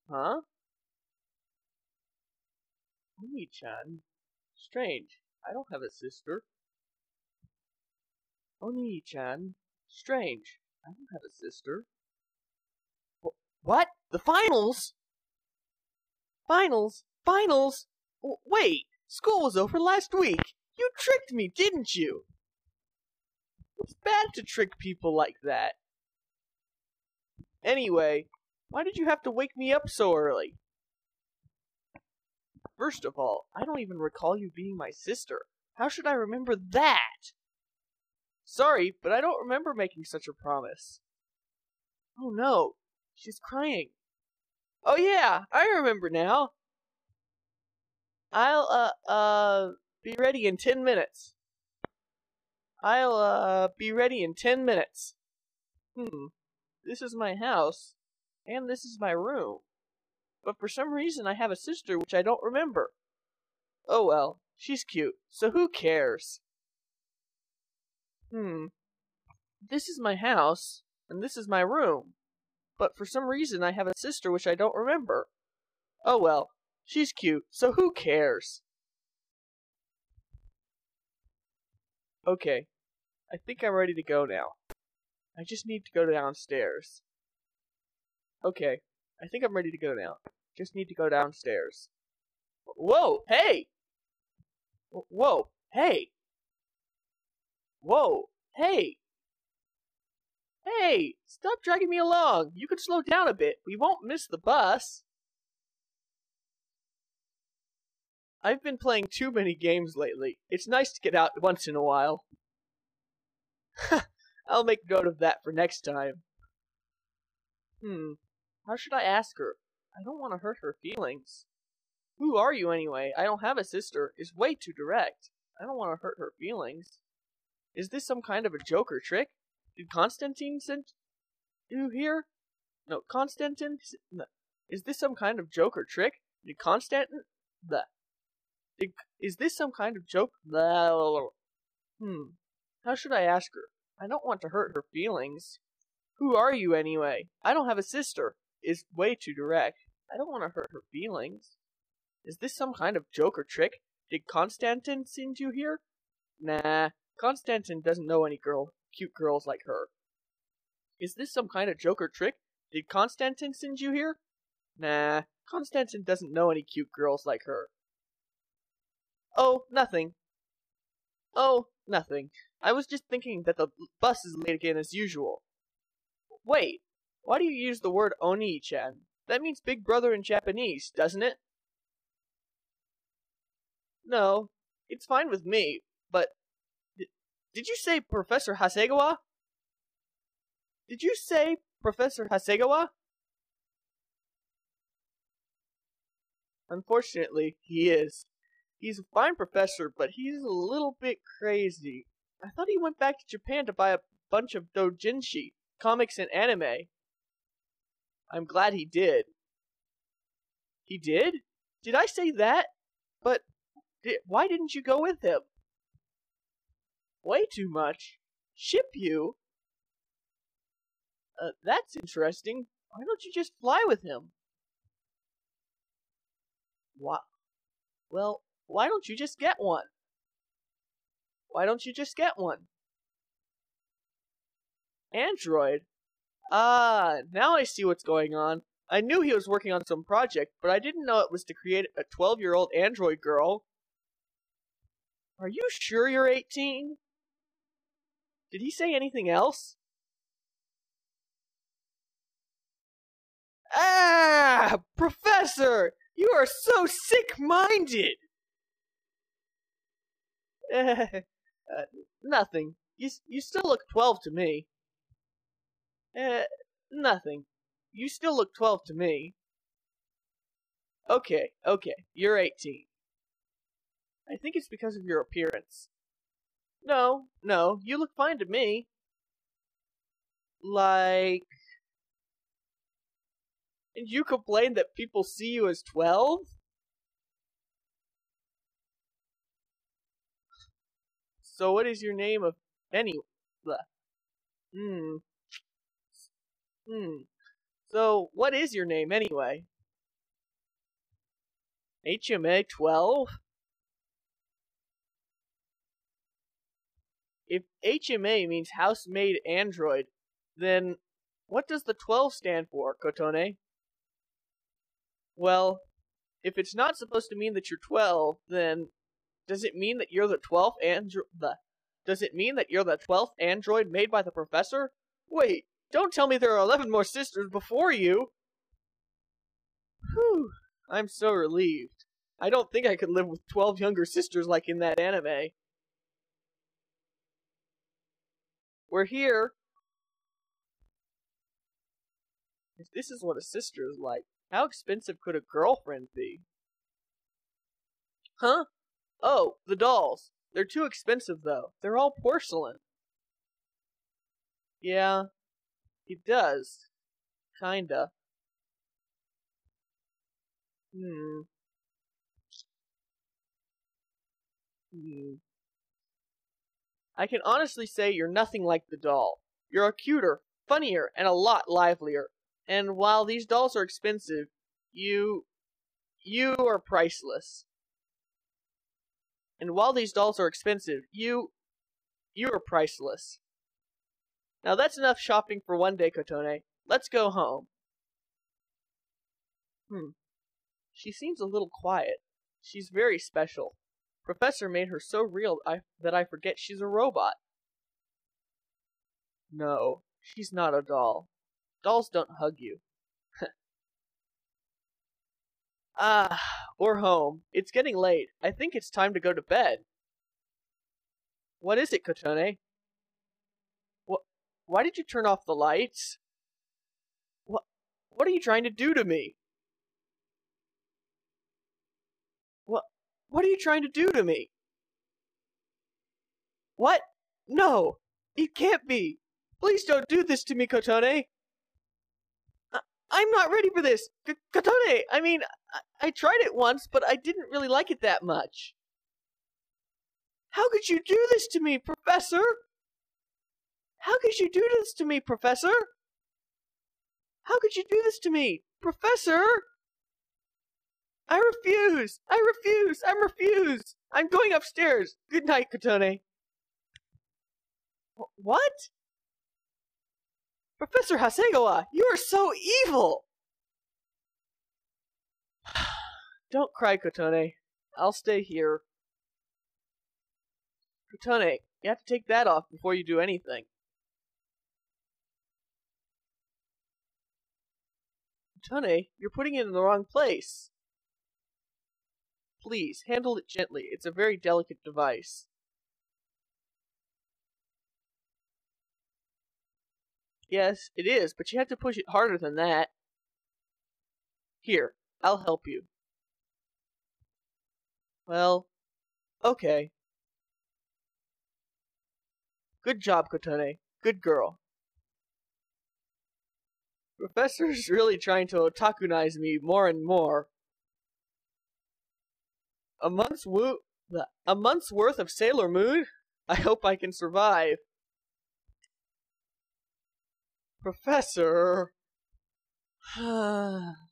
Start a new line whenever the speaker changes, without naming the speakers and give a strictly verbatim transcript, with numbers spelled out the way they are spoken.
Huh? Oni-chan? Strange. I don't have a sister. Oni-chan? Strange. I don't have a sister. Wh- What? The finals? Finals? Finals? W- Wait! School was over last week! You tricked me, didn't you? It's bad to trick people like that. Anyway, why did you have to wake me up so early? First of all, I don't even recall you being my sister. How should I remember that? Sorry, but I don't remember making such a promise. Oh no, she's crying. Oh yeah, I remember now. I'll, uh, uh, be ready in ten minutes. I'll, uh, be ready in ten minutes. Hmm, this is my house, and this is my room. But for some reason I have a sister which I don't remember. Oh well, she's cute, so who cares? Hmm, this is my house, and this is my room. But for some reason I have a sister which I don't remember. Oh well, she's cute, so who cares? Okay, I think I'm ready to go now. I just need to go downstairs. Okay, I think I'm ready to go now. Just need to go downstairs. Whoa, hey! Whoa, hey! Whoa, hey! Hey! Stop dragging me along! You can slow down a bit. We won't miss the bus. I've been playing too many games lately. It's nice to get out once in a while. I'll make note of that for next time. Hmm, how should I ask her? I don't want to hurt her feelings. Who are you anyway? I don't have a sister. Is way too direct. I don't want to hurt her feelings. Is this some kind of a joke or trick? Did Constantine send you here? No, Constantine? No. Is this some kind of joke or trick? Did Constantine? The. Did, is this some kind of joke? The. Hmm. How should I ask her? I don't want to hurt her feelings. Who are you anyway? I don't have a sister. Is way too direct. I don't want to hurt her feelings. Is this some kind of joke or trick? Did Constantine send you here? Nah, Constantine doesn't know any girl, cute girls like her. Is this some kind of joke or trick? Did Constantine send you here? Nah, Constantine doesn't know any cute girls like her. Oh, nothing. Oh, nothing. I was just thinking that the bus is late again as usual. Wait, why do you use the word Oni-chan? That means big brother in Japanese, doesn't it? No, it's fine with me, but... Did, did you say Professor Hasegawa? Did you say Professor Hasegawa? Unfortunately, he is. He's a fine professor, but he's a little bit crazy. I thought he went back to Japan to buy a bunch of doujinshi, comics and anime. I'm glad he did. He did? Did I say that? But di- why didn't you go with him? Way too much. Ship you? Uh, that's interesting. Why don't you just fly with him? What? Well, why don't you just get one? Why don't you just get one? Android? Ah, now I see what's going on. I knew he was working on some project, but I didn't know it was to create a twelve-year-old android girl. Are you sure you're eighteen? Did he say anything else? Ah! Professor! You are so sick-minded! uh, nothing. You, you still look twelve to me. Uh, nothing. You still look twelve to me. Okay, okay, you're eighteen. I think it's because of your appearance. No, no, you look fine to me. Like... And you complain that people see you as twelve? So what is your name of... Any... Hmm... Hmm... So, what is your name anyway? H M A twelve? If H M A means house-made android, then what does the twelve stand for, Kotone? Well, if it's not supposed to mean that you're twelve, then does it mean that you're the twelfth android? The Does it mean that you're the twelfth android made by the professor? Wait, don't tell me there are eleven more sisters before you! Whew, I'm so relieved. I don't think I could live with twelve younger sisters like in that anime. We're here. If this is what a sister is like, how expensive could a girlfriend be? Huh? Oh, the dolls. They're too expensive, though. They're all porcelain. Yeah, it does. Kinda. Hmm. Hmm. I can honestly say you're nothing like the doll. You're a cuter, funnier, and a lot livelier. And while these dolls are expensive, you... you are priceless. And while these dolls are expensive, you... you are priceless. Now that's enough shopping for one day, Kotone. Let's go home. Hmm. She seems a little quiet. She's very special. Professor made her so real I, that I forget she's a robot. No, she's not a doll. Dolls don't hug you. Ah, we're home. It's getting late. I think it's time to go to bed. What is it, Kotone? What? Why did you turn off the lights? What? What are you trying to do to me? What? What are you trying to do to me? What? No! It can't be! Please don't do this to me, Kotone! I I'm not ready for this! K Kotone! I mean, I, I tried it once, but I didn't really like it that much. How could you do this to me, Professor? How could you do this to me, Professor? How could you do this to me, Professor? I refuse! I refuse! I refuse! I'm going upstairs! Good night, Kotone. Wh- What? Professor Hasegawa, you are so evil! Don't cry, Kotone. I'll stay here. Kotone, you have to take that off before you do anything. Kotone, you're putting it in the wrong place. Please, handle it gently. It's a very delicate device. Yes, it is, but you have to push it harder than that. Here, I'll help you. Well, okay. Good job, Kotone. Good girl. Professor's really trying to otakunize me more and more. A month's wo- a month's worth of Sailor Moon? I hope I can survive. Professor...